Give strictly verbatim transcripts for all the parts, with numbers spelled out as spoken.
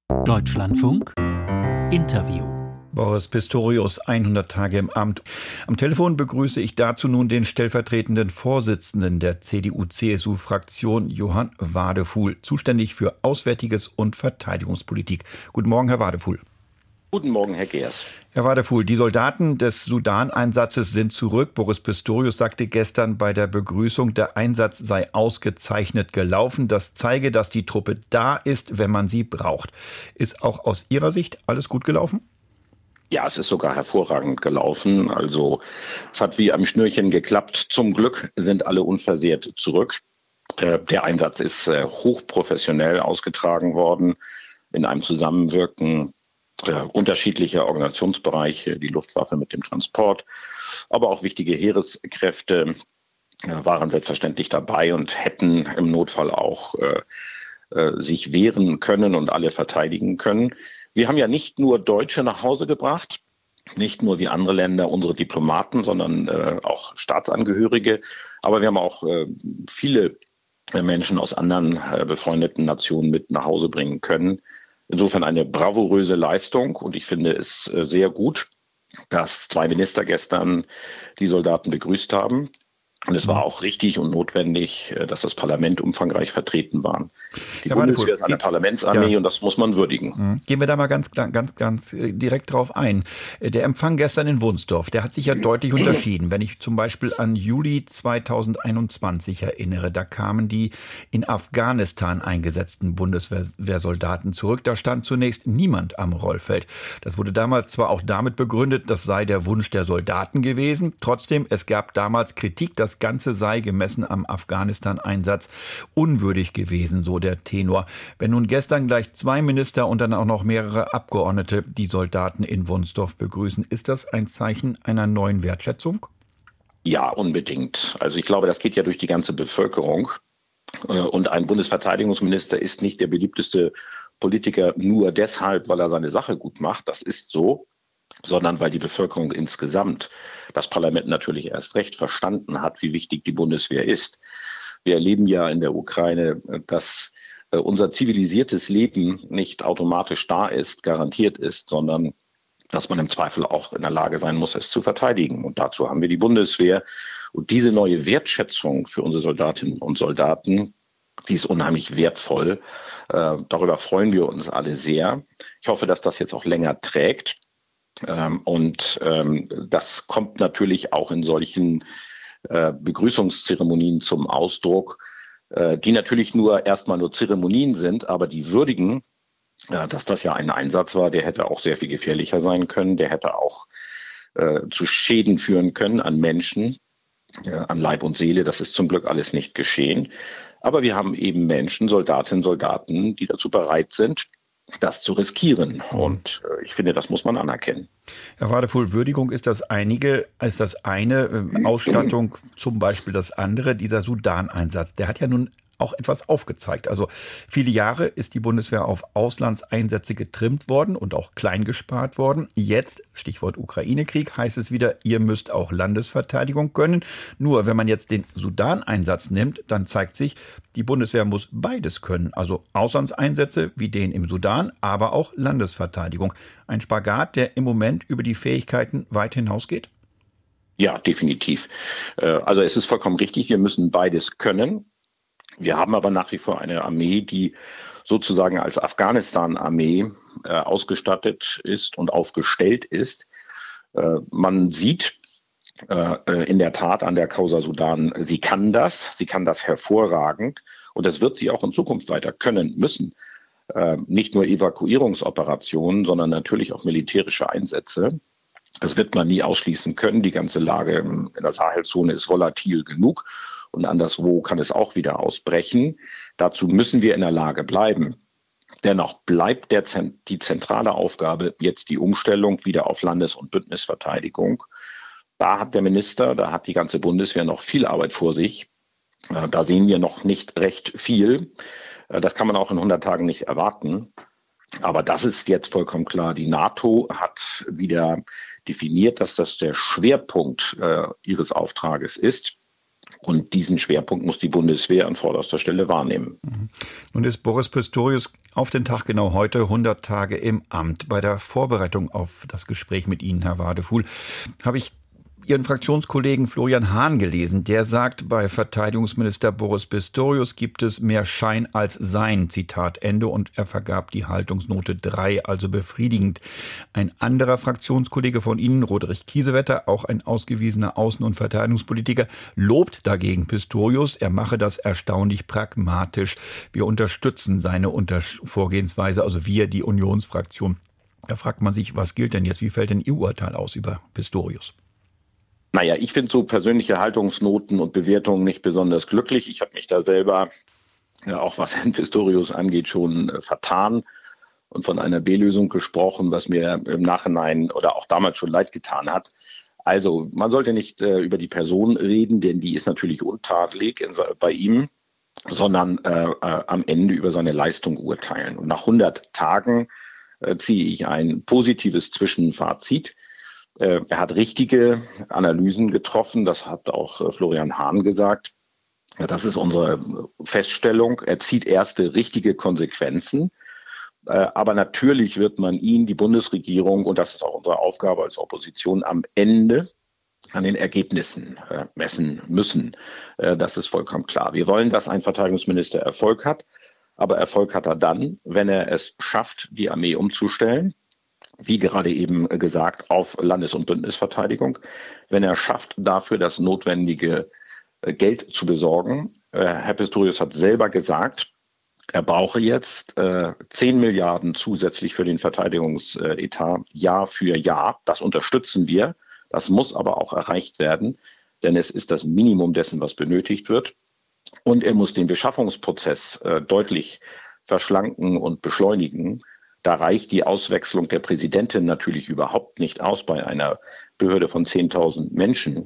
Deutschlandfunk Interview. Boris Pistorius, hundert Tage im Amt. Am Telefon begrüße ich dazu nun den stellvertretenden Vorsitzenden der C D U-C S U-Fraktion, Johann Wadefuhl, zuständig für Auswärtiges und Verteidigungspolitik. Guten Morgen, Herr Wadefuhl. Guten Morgen, Herr Geers. Herr Wadefuhl, die Soldaten des Sudan-Einsatzes sind zurück. Boris Pistorius sagte gestern bei der Begrüßung, der Einsatz sei ausgezeichnet gelaufen. Das zeige, dass die Truppe da ist, wenn man sie braucht. Ist auch aus Ihrer Sicht alles gut gelaufen? Ja, es ist sogar hervorragend gelaufen. Also es hat wie am Schnürchen geklappt. Zum Glück sind alle unversehrt zurück. Der Einsatz ist hochprofessionell ausgetragen worden in einem Zusammenwirken unterschiedlicher Organisationsbereiche, die Luftwaffe mit dem Transport, aber auch wichtige Heereskräfte waren selbstverständlich dabei und hätten im Notfall auch äh, äh, sich wehren können und alle verteidigen können. Wir haben ja nicht nur Deutsche nach Hause gebracht, nicht nur wie andere Länder unsere Diplomaten, sondern äh, auch Staatsangehörige, aber wir haben auch äh, viele Menschen aus anderen äh, befreundeten Nationen mit nach Hause bringen können. Insofern eine bravouröse Leistung und ich finde es sehr gut, dass zwei Minister gestern die Soldaten begrüßt haben. Und es war auch richtig und notwendig, dass das Parlament umfangreich vertreten war. Die Herr Bundeswehr ist eine Ge- Parlamentsarmee ja. und das muss man würdigen. Gehen wir da mal ganz, ganz, ganz direkt drauf ein. Der Empfang gestern in Wunsdorf, der hat sich ja deutlich unterschieden. Wenn ich zum Beispiel an Juli zweitausendeinundzwanzig erinnere, da kamen die in Afghanistan eingesetzten Bundeswehrsoldaten zurück. Da stand zunächst niemand am Rollfeld. Das wurde damals zwar auch damit begründet, das sei der Wunsch der Soldaten gewesen. Trotzdem, es gab damals Kritik, dass das Ganze sei gemessen am Afghanistan-Einsatz unwürdig gewesen, so der Tenor. Wenn nun gestern gleich zwei Minister und dann auch noch mehrere Abgeordnete die Soldaten in Wunsdorf begrüßen, ist das ein Zeichen einer neuen Wertschätzung? Ja, unbedingt. Also ich glaube, das geht ja durch die ganze Bevölkerung. Und ein Bundesverteidigungsminister ist nicht der beliebteste Politiker nur deshalb, weil er seine Sache gut macht. Das ist so. Sondern weil die Bevölkerung insgesamt das Parlament natürlich erst recht verstanden hat, wie wichtig die Bundeswehr ist. Wir erleben ja in der Ukraine, dass unser zivilisiertes Leben nicht automatisch da ist, garantiert ist, sondern dass man im Zweifel auch in der Lage sein muss, es zu verteidigen. Und dazu haben wir die Bundeswehr. Und diese neue Wertschätzung für unsere Soldatinnen und Soldaten, die ist unheimlich wertvoll. Äh, darüber freuen wir uns alle sehr. Ich hoffe, dass das jetzt auch länger trägt. Ähm, und ähm, das kommt natürlich auch in solchen äh, Begrüßungszeremonien zum Ausdruck, äh, die natürlich nur erstmal nur Zeremonien sind, aber die würdigen, äh, dass das ja ein Einsatz war, der hätte auch sehr viel gefährlicher sein können, der hätte auch äh, zu Schäden führen können an Menschen, äh, an Leib und Seele. Das ist zum Glück alles nicht geschehen. Aber wir haben eben Menschen, Soldatinnen, Soldaten, die dazu bereit sind, das zu riskieren. Und äh, ich finde, das muss man anerkennen. Herr Wadefuhl, Würdigung ist das einige, ist das eine, äh, Ausstattung zum Beispiel das andere. Dieser Sudan-Einsatz, der hat ja nun auch etwas aufgezeigt. Also viele Jahre ist die Bundeswehr auf Auslandseinsätze getrimmt worden und auch klein gespart worden. Jetzt, Stichwort Ukraine-Krieg, heißt es wieder, ihr müsst auch Landesverteidigung können. Nur wenn man jetzt den Sudan-Einsatz nimmt, dann zeigt sich, die Bundeswehr muss beides können. Also Auslandseinsätze wie den im Sudan, aber auch Landesverteidigung. Ein Spagat, der im Moment über die Fähigkeiten weit hinausgeht? Ja, definitiv. Also es ist vollkommen richtig, wir müssen beides können. Wir haben aber nach wie vor eine Armee, die sozusagen als Afghanistan-Armee äh, ausgestattet ist und aufgestellt ist. Äh, man sieht äh, in der Tat an der Causa Sudan, sie kann das, sie kann das hervorragend und das wird sie auch in Zukunft weiter können müssen. Äh, nicht nur Evakuierungsoperationen, sondern natürlich auch militärische Einsätze. Das wird man nie ausschließen können. Die ganze Lage in der Sahelzone ist volatil genug. Und anderswo kann es auch wieder ausbrechen. Dazu müssen wir in der Lage bleiben. Dennoch bleibt der, die zentrale Aufgabe jetzt die Umstellung wieder auf Landes- und Bündnisverteidigung. Da hat der Minister, da hat die ganze Bundeswehr noch viel Arbeit vor sich. Da sehen wir noch nicht recht viel. Das kann man auch in hundert Tagen nicht erwarten. Aber das ist jetzt vollkommen klar. Die NATO hat wieder definiert, dass das der Schwerpunkt äh, ihres Auftrages ist. Und diesen Schwerpunkt muss die Bundeswehr an vorderster Stelle wahrnehmen. Nun ist Boris Pistorius auf den Tag genau heute hundert Tage im Amt. Bei der Vorbereitung auf das Gespräch mit Ihnen, Herr Wadefuhl, habe ich Ihren Fraktionskollegen Florian Hahn gelesen. Der sagt, bei Verteidigungsminister Boris Pistorius gibt es mehr Schein als Sein, Zitat Ende. Und er vergab die Haltungsnote drei, also befriedigend. Ein anderer Fraktionskollege von Ihnen, Roderich Kiesewetter, auch ein ausgewiesener Außen- und Verteidigungspolitiker, lobt dagegen Pistorius. Er mache das erstaunlich pragmatisch. Wir unterstützen seine Unter- Vorgehensweise, also wir, die Unionsfraktion. Da fragt man sich, was gilt denn jetzt? Wie fällt denn Ihr Urteil aus über Pistorius? Naja, ich finde so persönliche Haltungsnoten und Bewertungen nicht besonders glücklich. Ich habe mich da selber, ja, auch was Herrn Pistorius angeht, schon äh, vertan und von einer B-Lösung gesprochen, was mir im Nachhinein oder auch damals schon leid getan hat. Also man sollte nicht äh, über die Person reden, denn die ist natürlich untadelig in, bei ihm, sondern äh, äh, am Ende über seine Leistung urteilen. Und nach hundert Tagen äh, ziehe ich ein positives Zwischenfazit. Er hat richtige Analysen getroffen, das hat auch Florian Hahn gesagt. Das ist unsere Feststellung. Er zieht erste richtige Konsequenzen. Aber natürlich wird man ihn, die Bundesregierung, und das ist auch unsere Aufgabe als Opposition, am Ende an den Ergebnissen messen müssen. Das ist vollkommen klar. Wir wollen, dass ein Verteidigungsminister Erfolg hat. Aber Erfolg hat er dann, wenn er es schafft, die Armee umzustellen. Wie gerade eben gesagt, auf Landes- und Bündnisverteidigung, wenn er schafft, dafür das notwendige Geld zu besorgen. Herr Pistorius hat selber gesagt, er brauche jetzt zehn Milliarden zusätzlich für den Verteidigungsetat Jahr für Jahr. Das unterstützen wir. Das muss aber auch erreicht werden, denn es ist das Minimum dessen, was benötigt wird. Und er muss den Beschaffungsprozess deutlich verschlanken und beschleunigen. Da reicht die Auswechslung der Präsidentin natürlich überhaupt nicht aus bei einer Behörde von zehntausend Menschen.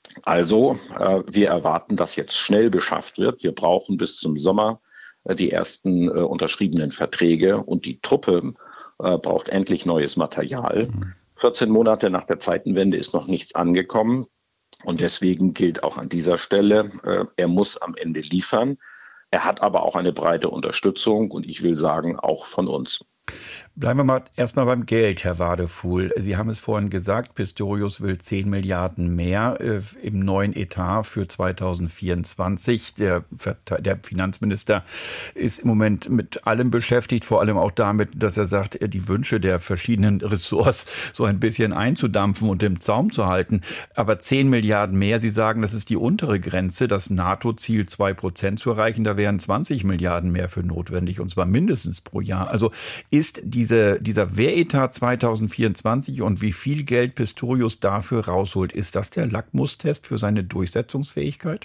Also äh, wir erwarten, dass jetzt schnell beschafft wird. Wir brauchen bis zum Sommer äh, die ersten äh, unterschriebenen Verträge und die Truppe äh, braucht endlich neues Material. vierzehn Monate nach der Zeitenwende ist noch nichts angekommen und deswegen gilt auch an dieser Stelle, äh, er muss am Ende liefern. Er hat aber auch eine breite Unterstützung und ich will sagen, auch von uns. Bleiben wir mal erstmal beim Geld, Herr Wadefuhl. Sie haben es vorhin gesagt, Pistorius will zehn Milliarden mehr äh, im neuen Etat für zweitausendvierundzwanzig. Der, der Finanzminister ist im Moment mit allem beschäftigt, vor allem auch damit, dass er sagt, die Wünsche der verschiedenen Ressorts so ein bisschen einzudampfen und im Zaum zu halten. Aber zehn Milliarden mehr, Sie sagen, das ist die untere Grenze, das NATO-Ziel zwei Prozent zu erreichen. Da wären zwanzig Milliarden mehr für notwendig, und zwar mindestens pro Jahr. Also ist diese, dieser Wehretat zweitausendvierundzwanzig und wie viel Geld Pistorius dafür rausholt, ist das der Lackmustest für seine Durchsetzungsfähigkeit?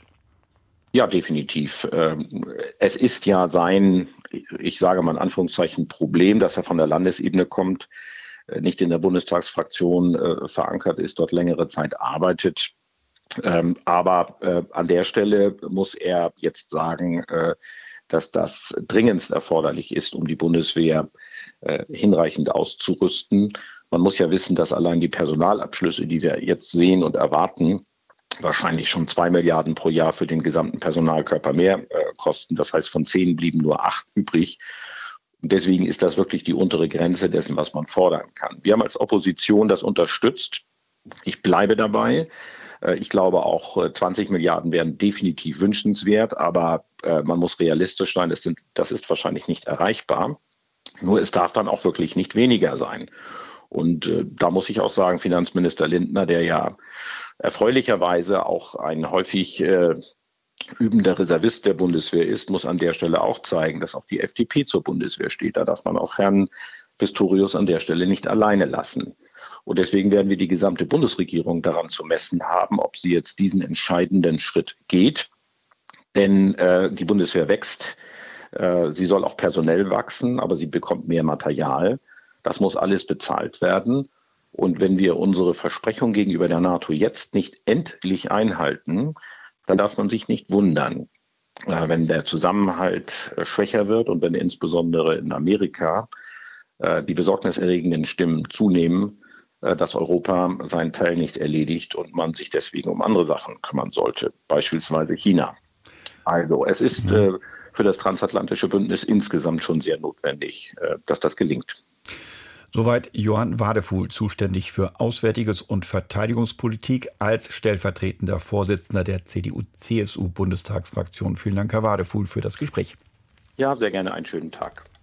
Ja, definitiv. Es ist ja sein, ich sage mal in Anführungszeichen, Problem, dass er von der Landesebene kommt, nicht in der Bundestagsfraktion verankert ist, dort längere Zeit arbeitet. Aber an der Stelle muss er jetzt sagen, dass das dringendst erforderlich ist, um die Bundeswehr äh, hinreichend auszurüsten. Man muss ja wissen, dass allein die Personalabschlüsse, die wir jetzt sehen und erwarten, wahrscheinlich schon zwei Milliarden pro Jahr für den gesamten Personalkörper mehr äh, kosten. Das heißt, von zehn blieben nur acht übrig. Und deswegen ist das wirklich die untere Grenze dessen, was man fordern kann. Wir haben als Opposition das unterstützt. Ich bleibe dabei. Ich glaube, auch zwanzig Milliarden wären definitiv wünschenswert, aber man muss realistisch sein, das, sind, das ist wahrscheinlich nicht erreichbar. Nur es darf dann auch wirklich nicht weniger sein. Und äh, da muss ich auch sagen, Finanzminister Lindner, der ja erfreulicherweise auch ein häufig äh, übender Reservist der Bundeswehr ist, muss an der Stelle auch zeigen, dass auch die F D P zur Bundeswehr steht. Da darf man auch Herrn Pistorius an der Stelle nicht alleine lassen. Und deswegen werden wir die gesamte Bundesregierung daran zu messen haben, ob sie jetzt diesen entscheidenden Schritt geht. Denn äh, die Bundeswehr wächst. Äh, sie soll auch personell wachsen, aber sie bekommt mehr Material. Das muss alles bezahlt werden. Und wenn wir unsere Versprechung gegenüber der NATO jetzt nicht endlich einhalten, dann darf man sich nicht wundern, äh, wenn der Zusammenhalt äh, schwächer wird und wenn insbesondere in Amerika äh, die besorgniserregenden Stimmen zunehmen, dass Europa seinen Teil nicht erledigt und man sich deswegen um andere Sachen kümmern sollte, beispielsweise China. Also es ist äh, für das transatlantische Bündnis insgesamt schon sehr notwendig, äh, dass das gelingt. Soweit Johann Wadefuhl, zuständig für Auswärtiges und Verteidigungspolitik als stellvertretender Vorsitzender der C D U-C S U-Bundestagsfraktion. Vielen Dank, Herr Wadefuhl, für das Gespräch. Ja, sehr gerne, einen schönen Tag.